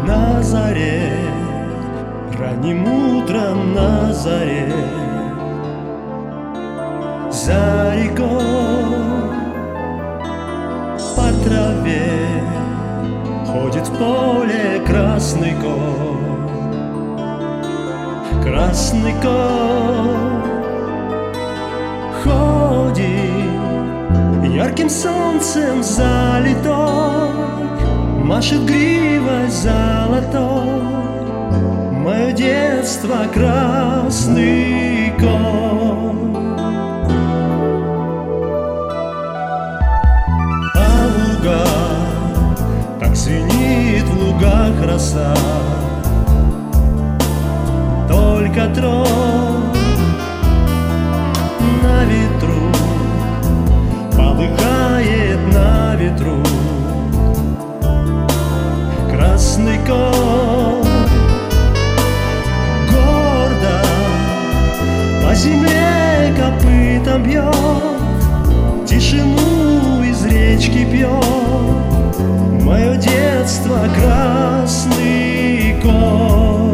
на заре, ранним утром на заре, за рекой по траве ходит в поле красный конь, красный конь ходит ярким солнцем залитой, машет гривой золотой, мое детство красный конь. А луга, так звенит в лугах роса, только трон на ветру полыхает на ветру, красный конь гордо по земле копытом бьет, тишину из речки пьет, мое детство красный конь.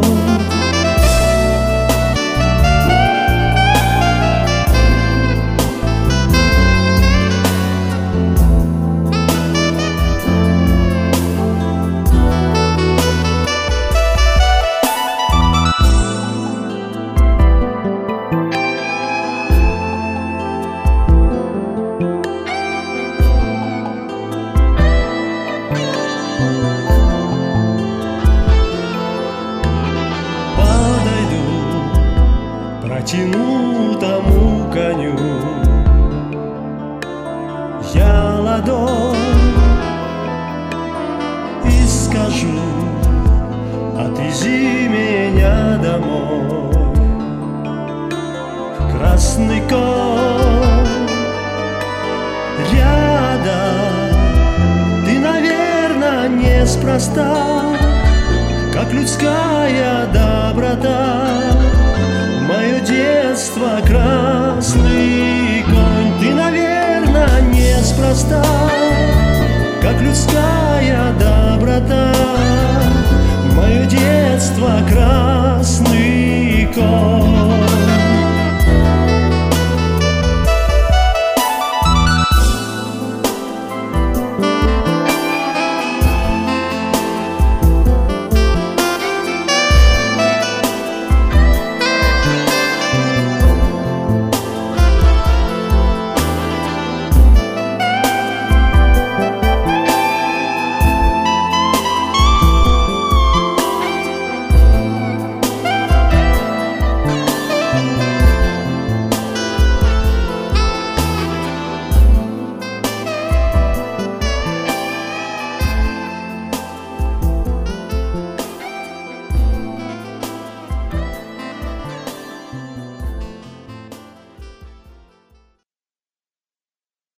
Протяну тому коню я ладонь и скажу: отвези меня домой. Красный конь рядом, ты, наверное, неспроста, как людская доброта, мое детство красный конь. Ты, наверное, неспроста, как людская доброта.